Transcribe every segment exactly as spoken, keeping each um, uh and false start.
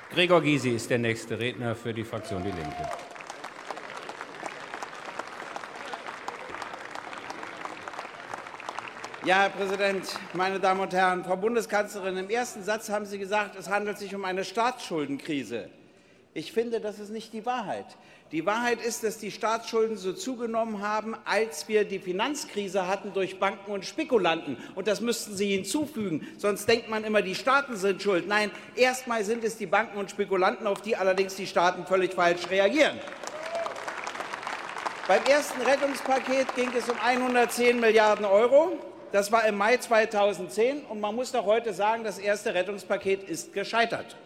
Gregor Gysi ist der nächste Redner für die Fraktion Die Linke. Ja, Herr Präsident, meine Damen und Herren! Frau Bundeskanzlerin, im ersten Satz haben Sie gesagt, es handelt sich um eine Staatsschuldenkrise. Ich finde, das ist nicht die Wahrheit. Die Wahrheit ist, dass die Staatsschulden so zugenommen haben, als wir die Finanzkrise hatten durch Banken und Spekulanten. Und das müssten Sie hinzufügen. Sonst denkt man immer, die Staaten sind schuld. Nein, erstmal sind es die Banken und Spekulanten, auf die allerdings die Staaten völlig falsch reagieren. Beim ersten Rettungspaket ging es um hundertzehn Milliarden Euro. Das war im Mai zweitausendzehn. Und man muss doch heute sagen, das erste Rettungspaket ist gescheitert.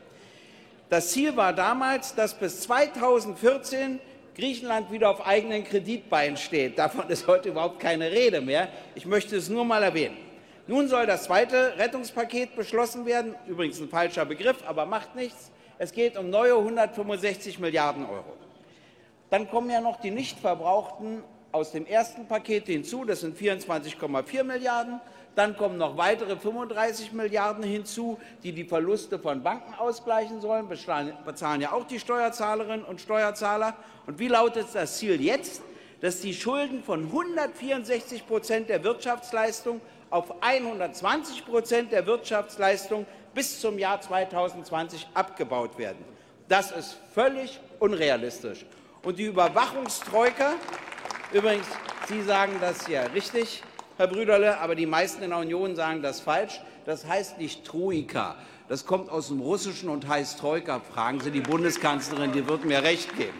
Das Ziel war damals, dass bis zweitausendvierzehn Griechenland wieder auf eigenen Kreditbeinen steht. Davon ist heute überhaupt keine Rede mehr. Ich möchte es nur mal erwähnen. Nun soll das zweite Rettungspaket beschlossen werden. Übrigens ein falscher Begriff, aber macht nichts. Es geht um neue hundertfünfundsechzig Milliarden Euro. Dann kommen ja noch die nicht verbrauchten aus dem ersten Paket hinzu. Das sind vierundzwanzig Komma vier Milliarden. Dann kommen noch weitere fünfunddreißig Milliarden hinzu, die die Verluste von Banken ausgleichen sollen. Bezahlen ja auch die Steuerzahlerinnen und Steuerzahler. Und wie lautet das Ziel jetzt? Dass die Schulden von hundertvierundsechzig Prozent der Wirtschaftsleistung auf hundertzwanzig Prozent der Wirtschaftsleistung bis zum Jahr zweitausendzwanzig abgebaut werden. Das ist völlig unrealistisch. Und die Überwachungstroika, übrigens, Sie sagen das ja richtig, Herr Brüderle, aber die meisten in der Union sagen das falsch. Das heißt nicht Troika. Das kommt aus dem Russischen und heißt Troika. Fragen Sie die Bundeskanzlerin, die wird mir recht geben.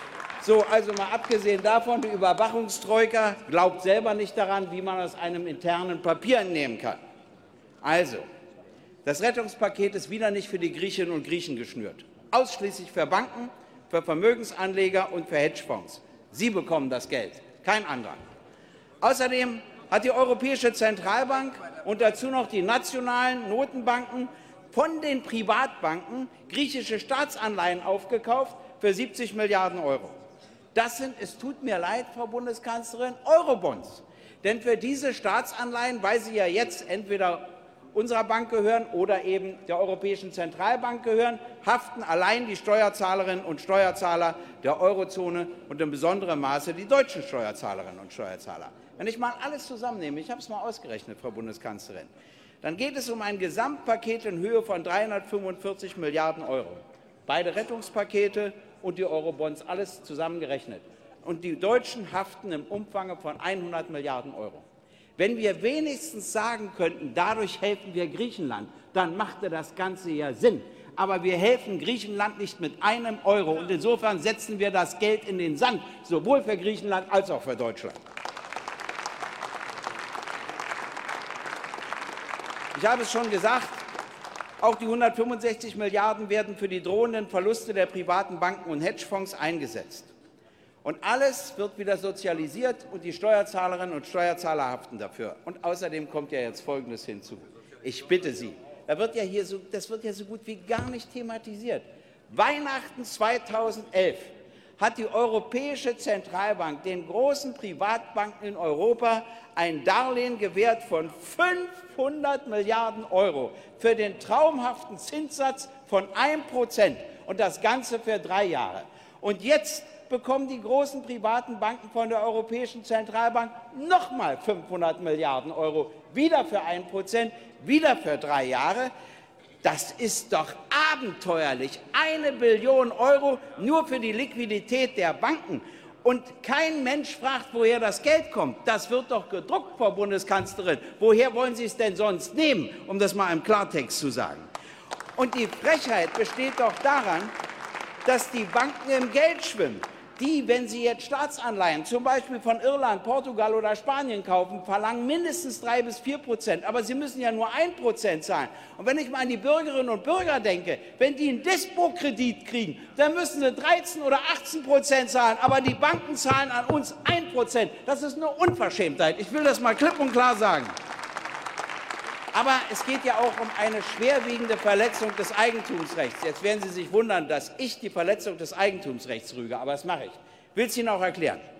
So, also mal abgesehen davon, die Überwachungstroika glaubt selber nicht daran, wie man aus einem internen Papier entnehmen kann. Also, das Rettungspaket ist wieder nicht für die Griechinnen und Griechen geschnürt. Ausschließlich für Banken, für Vermögensanleger und für Hedgefonds. Sie bekommen das Geld, kein anderer. Außerdem hat die Europäische Zentralbank und dazu noch die nationalen Notenbanken von den Privatbanken griechische Staatsanleihen aufgekauft für siebzig Milliarden Euro. Das sind, es tut mir leid, Frau Bundeskanzlerin, Eurobonds. Denn für diese Staatsanleihen, weil sie ja jetzt entweder unserer Bank gehören oder eben der Europäischen Zentralbank gehören, haften allein die Steuerzahlerinnen und Steuerzahler der Eurozone und in besonderem Maße die deutschen Steuerzahlerinnen und Steuerzahler. Wenn ich mal alles zusammennehme, ich habe es mal ausgerechnet, Frau Bundeskanzlerin, dann geht es um ein Gesamtpaket in Höhe von dreihundertfünfundvierzig Milliarden Euro. Beide Rettungspakete und die Eurobonds, alles zusammengerechnet. Und die Deutschen haften im Umfang von hundert Milliarden Euro. Wenn wir wenigstens sagen könnten, dadurch helfen wir Griechenland, dann machte das Ganze ja Sinn. Aber wir helfen Griechenland nicht mit einem Euro. Und insofern setzen wir das Geld in den Sand, sowohl für Griechenland als auch für Deutschland. Ich habe es schon gesagt, auch die hundertfünfundsechzig Milliarden werden für die drohenden Verluste der privaten Banken und Hedgefonds eingesetzt. Und alles wird wieder sozialisiert und die Steuerzahlerinnen und Steuerzahler haften dafür. Und außerdem kommt ja jetzt Folgendes hinzu. Ich bitte Sie, da wird ja hier so, das wird ja so gut wie gar nicht thematisiert. Weihnachten zweitausendelf hat die Europäische Zentralbank den großen Privatbanken in Europa ein Darlehen gewährt von fünfhundert Milliarden Euro für den traumhaften Zinssatz von ein Prozent und das Ganze für drei Jahre. Und jetzt bekommen die großen privaten Banken von der Europäischen Zentralbank noch mal fünfhundert Milliarden Euro, wieder für ein Prozent, wieder für drei Jahre. Das ist doch abenteuerlich. Eine Billion Euro nur für die Liquidität der Banken. Und kein Mensch fragt, woher das Geld kommt. Das wird doch gedruckt, Frau Bundeskanzlerin. Woher wollen Sie es denn sonst nehmen, um das mal im Klartext zu sagen? Und die Frechheit besteht doch daran, dass die Banken im Geld schwimmen. Die, wenn sie jetzt Staatsanleihen, zum Beispiel von Irland, Portugal oder Spanien kaufen, verlangen mindestens drei bis vier Prozent. Aber sie müssen ja nur ein Prozent zahlen. Und wenn ich mal an die Bürgerinnen und Bürger denke, wenn die einen Dispo-Kredit kriegen, dann müssen sie dreizehn oder achtzehn Prozent zahlen. Aber die Banken zahlen an uns ein Prozent. Das ist eine Unverschämtheit. Ich will das mal klipp und klar sagen. Aber es geht ja auch um eine schwerwiegende Verletzung des Eigentumsrechts. Jetzt werden Sie sich wundern, dass ich die Verletzung des Eigentumsrechts rüge, aber das mache ich. Ich will es Ihnen auch erklären.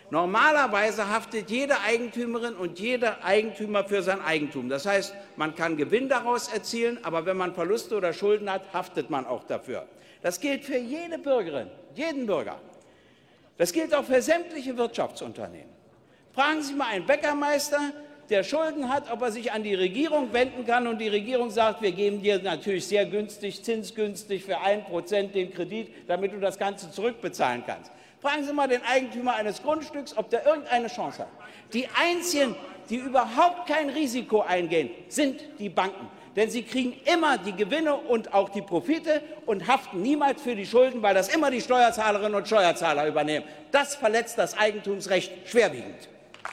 Normalerweise haftet jede Eigentümerin und jeder Eigentümer für sein Eigentum. Das heißt, man kann Gewinn daraus erzielen, aber wenn man Verluste oder Schulden hat, haftet man auch dafür. Das gilt für jede Bürgerin, jeden Bürger. Das gilt auch für sämtliche Wirtschaftsunternehmen. Fragen Sie mal einen Bäckermeister, der Schulden hat, ob er sich an die Regierung wenden kann, und die Regierung sagt, wir geben dir natürlich sehr günstig, zinsgünstig für ein Prozent den Kredit, damit du das Ganze zurückbezahlen kannst. Fragen Sie mal den Eigentümer eines Grundstücks, ob der irgendeine Chance hat. Die einzigen, die überhaupt kein Risiko eingehen, sind die Banken. Denn sie kriegen immer die Gewinne und auch die Profite und haften niemals für die Schulden, weil das immer die Steuerzahlerinnen und Steuerzahler übernehmen. Das verletzt das Eigentumsrecht schwerwiegend.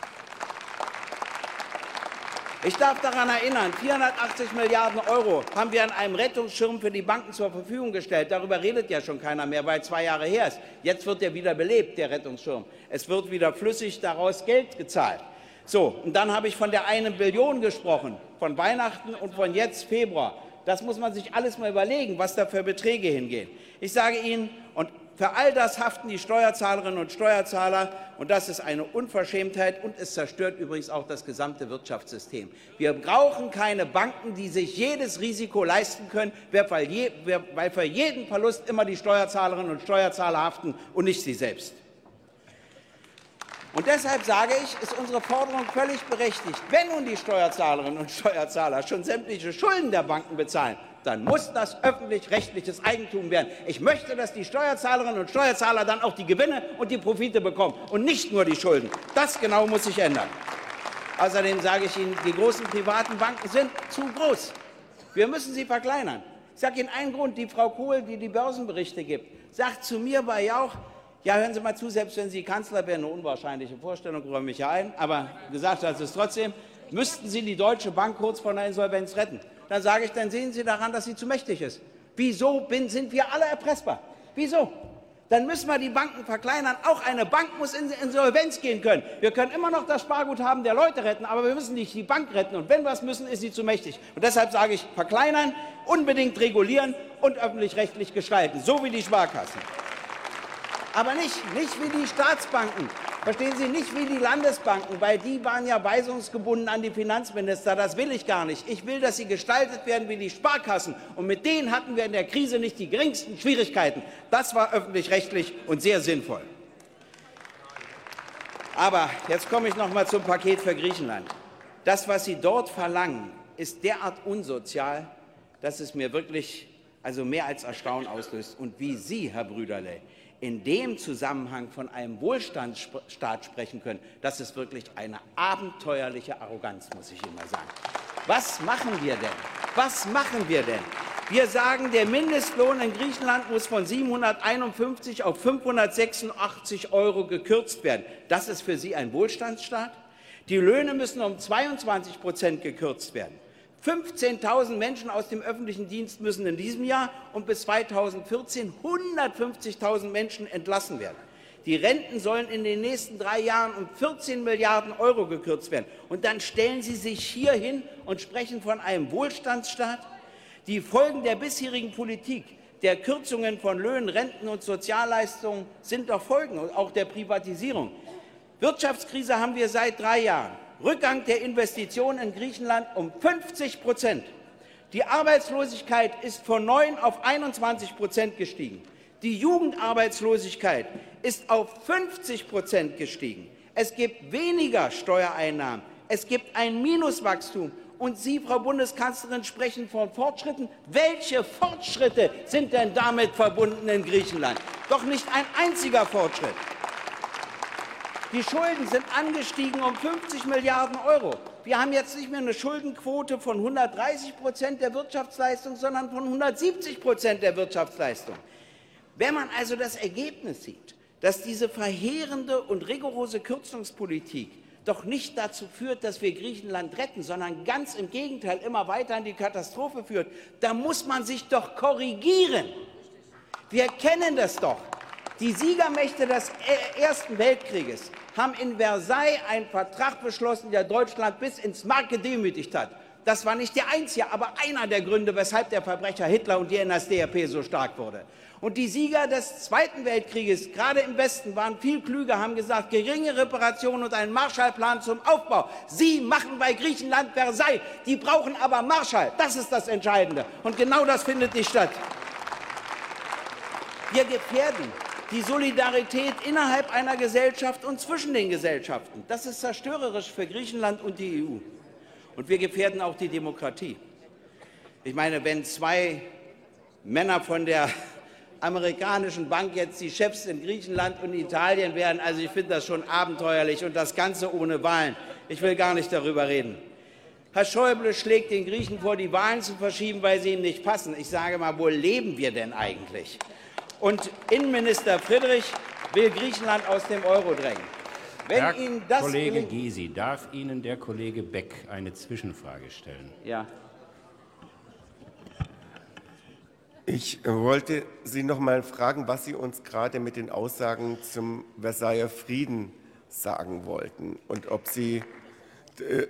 Ich darf daran erinnern, vierhundertachtzig Milliarden Euro haben wir an einem Rettungsschirm für die Banken zur Verfügung gestellt. Darüber redet ja schon keiner mehr, weil zwei Jahre her ist. Jetzt wird er wieder belebt, der Rettungsschirm. Es wird wieder flüssig daraus Geld gezahlt. So, und dann habe ich von der einen Billion gesprochen, von Weihnachten und von jetzt Februar. Das muss man sich alles mal überlegen, was da für Beträge hingehen. Ich sage Ihnen, und für all das haften die Steuerzahlerinnen und Steuerzahler, und das ist eine Unverschämtheit, und es zerstört übrigens auch das gesamte Wirtschaftssystem. Wir brauchen keine Banken, die sich jedes Risiko leisten können, weil für jeden Verlust immer die Steuerzahlerinnen und Steuerzahler haften und nicht sie selbst. Und deshalb sage ich, ist unsere Forderung völlig berechtigt. Wenn nun die Steuerzahlerinnen und Steuerzahler schon sämtliche Schulden der Banken bezahlen, dann muss das öffentlich-rechtliches Eigentum werden. Ich möchte, dass die Steuerzahlerinnen und Steuerzahler dann auch die Gewinne und die Profite bekommen und nicht nur die Schulden. Das genau muss sich ändern. Außerdem sage ich Ihnen, die großen privaten Banken sind zu groß. Wir müssen sie verkleinern. Ich sage Ihnen einen Grund, die Frau Kohl, die die Börsenberichte gibt, sagt zu mir bei Jauch, ja, hören Sie mal zu, selbst wenn Sie Kanzler wären, eine unwahrscheinliche Vorstellung, räume ich ja ein, aber gesagt hat es trotzdem, müssten Sie die Deutsche Bank kurz vor einer Insolvenz retten. Dann sage ich, dann sehen Sie daran, dass sie zu mächtig ist. Wieso bin, sind wir alle erpressbar? Wieso? Dann müssen wir die Banken verkleinern. Auch eine Bank muss in Insolvenz gehen können. Wir können immer noch das Sparguthaben der Leute retten, aber wir müssen nicht die Bank retten. Und wenn wir es müssen, ist sie zu mächtig. Und deshalb sage ich, verkleinern, unbedingt regulieren und öffentlich-rechtlich gestalten, so wie die Sparkassen. Aber nicht, nicht wie die Staatsbanken. Verstehen Sie, nicht wie die Landesbanken, weil die waren ja weisungsgebunden an die Finanzminister. Das will ich gar nicht. Ich will, dass sie gestaltet werden wie die Sparkassen. Und mit denen hatten wir in der Krise nicht die geringsten Schwierigkeiten. Das war öffentlich-rechtlich und sehr sinnvoll. Aber jetzt komme ich noch mal zum Paket für Griechenland. Das, was Sie dort verlangen, ist derart unsozial, dass es mir wirklich also mehr als Erstaunen auslöst. Und wie Sie, Herr Brüderle, in dem Zusammenhang von einem Wohlstandsstaat sprechen können, das ist wirklich eine abenteuerliche Arroganz, muss ich Ihnen mal sagen. Was machen wir denn? Was machen wir denn? Wir sagen, der Mindestlohn in Griechenland muss von siebenhunderteinundfünfzig auf fünfhundertsechsundachtzig Euro gekürzt werden. Das ist für Sie ein Wohlstandsstaat? Die Löhne müssen um zweiundzwanzig Prozent gekürzt werden. fünfzehntausend Menschen aus dem öffentlichen Dienst müssen in diesem Jahr und bis zweitausendvierzehn hundertfünfzigtausend Menschen entlassen werden. Die Renten sollen in den nächsten drei Jahren um vierzehn Milliarden Euro gekürzt werden. Und dann stellen Sie sich hier hin und sprechen von einem Wohlstandsstaat. Die Folgen der bisherigen Politik, der Kürzungen von Löhnen, Renten und Sozialleistungen sind doch Folgen, auch der Privatisierung. Wirtschaftskrise haben wir seit drei Jahren. Rückgang der Investitionen in Griechenland um fünfzig Prozent. Die Arbeitslosigkeit ist von neun auf einundzwanzig Prozent gestiegen. Die Jugendarbeitslosigkeit ist auf fünfzig Prozent gestiegen. Es gibt weniger Steuereinnahmen. Es gibt ein Minuswachstum. Und Sie, Frau Bundeskanzlerin, sprechen von Fortschritten. Welche Fortschritte sind denn damit verbunden in Griechenland? Doch nicht ein einziger Fortschritt. Die Schulden sind angestiegen um fünfzig Milliarden Euro. Wir haben jetzt nicht mehr eine Schuldenquote von hundertdreißig Prozent der Wirtschaftsleistung, sondern von hundertsiebzig Prozent der Wirtschaftsleistung. Wenn man also das Ergebnis sieht, dass diese verheerende und rigorose Kürzungspolitik doch nicht dazu führt, dass wir Griechenland retten, sondern ganz im Gegenteil immer weiter in die Katastrophe führt, da muss man sich doch korrigieren. Wir kennen das doch. Die Siegermächte des Ersten Weltkrieges haben in Versailles einen Vertrag beschlossen, der Deutschland bis ins Mark gedemütigt hat. Das war nicht der einzige, aber einer der Gründe, weshalb der Verbrecher Hitler und die N S D A P so stark wurde. Und die Sieger des Zweiten Weltkrieges, gerade im Westen, waren viel klüger, haben gesagt, geringe Reparationen und einen Marshallplan zum Aufbau. Sie machen bei Griechenland Versailles, die brauchen aber Marshall. Das ist das Entscheidende. Und genau das findet nicht statt. Wir gefährden die Solidarität innerhalb einer Gesellschaft und zwischen den Gesellschaften. Das ist zerstörerisch für Griechenland und die E U. Und wir gefährden auch die Demokratie. Ich meine, wenn zwei Männer von der amerikanischen Bank jetzt die Chefs in Griechenland und Italien wären, also ich finde das schon abenteuerlich und das Ganze ohne Wahlen. Ich will gar nicht darüber reden. Herr Schäuble schlägt den Griechen vor, die Wahlen zu verschieben, weil sie ihm nicht passen. Ich sage mal, wo leben wir denn eigentlich? Und Innenminister Friedrich will Griechenland aus dem Euro drängen. Wenn Herr Ihnen das Kollege Gysi, darf Ihnen der Kollege Beck eine Zwischenfrage stellen? Ja. Ich wollte Sie noch mal fragen, was Sie uns gerade mit den Aussagen zum Versailler Frieden sagen wollten und ob Sie äh,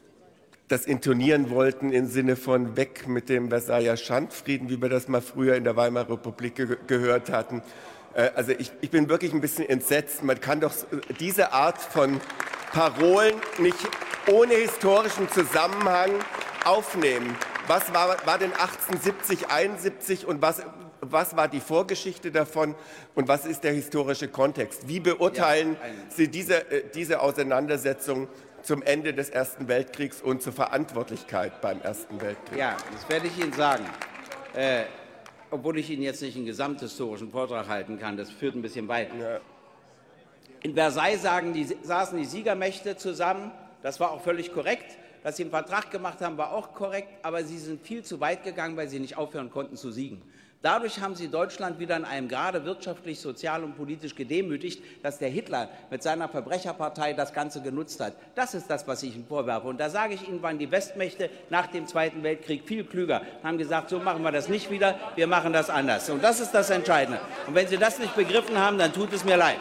das intonieren wollten im Sinne von weg mit dem Versailler Schandfrieden, wie wir das mal früher in der Weimarer Republik ge gehört hatten. Also ich, ich bin wirklich ein bisschen entsetzt. Man kann doch diese Art von Parolen nicht ohne historischen Zusammenhang aufnehmen. Was war, war denn achtzehnhundertsiebzig, einundsiebzig und was, was war die Vorgeschichte davon und was ist der historische Kontext? Wie beurteilen ja, Sie diese, diese Auseinandersetzung zum Ende des Ersten Weltkriegs und zur Verantwortlichkeit beim Ersten Weltkrieg? Ja, das werde ich Ihnen sagen. Äh, obwohl ich Ihnen jetzt nicht einen gesamthistorischen Vortrag halten kann, das führt ein bisschen weit. Ja. In Versailles sagen die, saßen die Siegermächte zusammen, das war auch völlig korrekt. Dass sie einen Vertrag gemacht haben, war auch korrekt, aber sie sind viel zu weit gegangen, weil sie nicht aufhören konnten zu siegen. Dadurch haben sie Deutschland wieder in einem Grade wirtschaftlich, sozial und politisch gedemütigt, dass der Hitler mit seiner Verbrecherpartei das Ganze genutzt hat. Das ist das, was ich Ihnen vorwerfe. Und da sage ich Ihnen, waren die Westmächte nach dem Zweiten Weltkrieg viel klüger, haben gesagt, so machen wir das nicht wieder, wir machen das anders. Und das ist das Entscheidende. Und wenn Sie das nicht begriffen haben, dann tut es mir leid.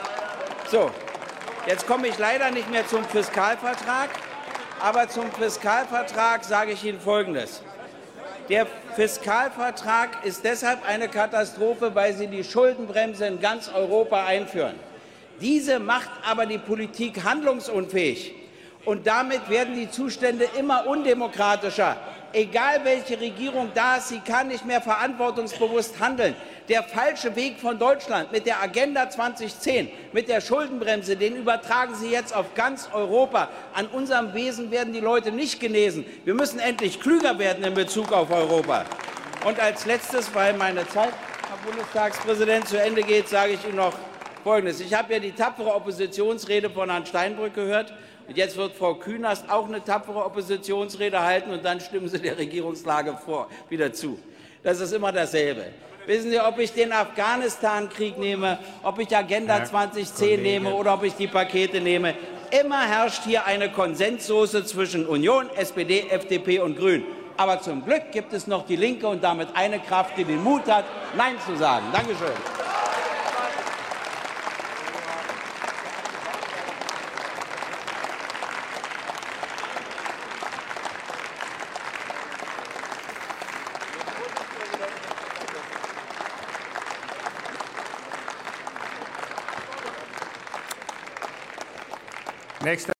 So, jetzt komme ich leider nicht mehr zum Fiskalvertrag, aber zum Fiskalvertrag sage ich Ihnen Folgendes. Der Fiskalvertrag ist deshalb eine Katastrophe, weil Sie die Schuldenbremse in ganz Europa einführen. Diese macht aber die Politik handlungsunfähig. Und damit werden die Zustände immer undemokratischer. Egal welche Regierung da ist, sie kann nicht mehr verantwortungsbewusst handeln. Der falsche Weg von Deutschland mit der Agenda zweitausendzehn, mit der Schuldenbremse, den übertragen Sie jetzt auf ganz Europa. An unserem Wesen werden die Leute nicht genesen. Wir müssen endlich klüger werden in Bezug auf Europa. Und als Letztes, weil meine Zeit, Herr Bundestagspräsident, zu Ende geht, sage ich Ihnen noch Folgendes. Ich habe ja die tapfere Oppositionsrede von Herrn Steinbrück gehört. Und jetzt wird Frau Künast auch eine tapfere Oppositionsrede halten, und dann stimmen Sie der Regierungslage vor, wieder zu. Das ist immer dasselbe. Wissen Sie, ob ich den Afghanistan-Krieg nehme, ob ich Agenda zweitausendzehn nehme oder ob ich die Pakete nehme, immer herrscht hier eine Konsenssoße zwischen Union, S P D, F D P und Grünen. Aber zum Glück gibt es noch die Linke und damit eine Kraft, die den Mut hat, Nein zu sagen. Dankeschön. Nächster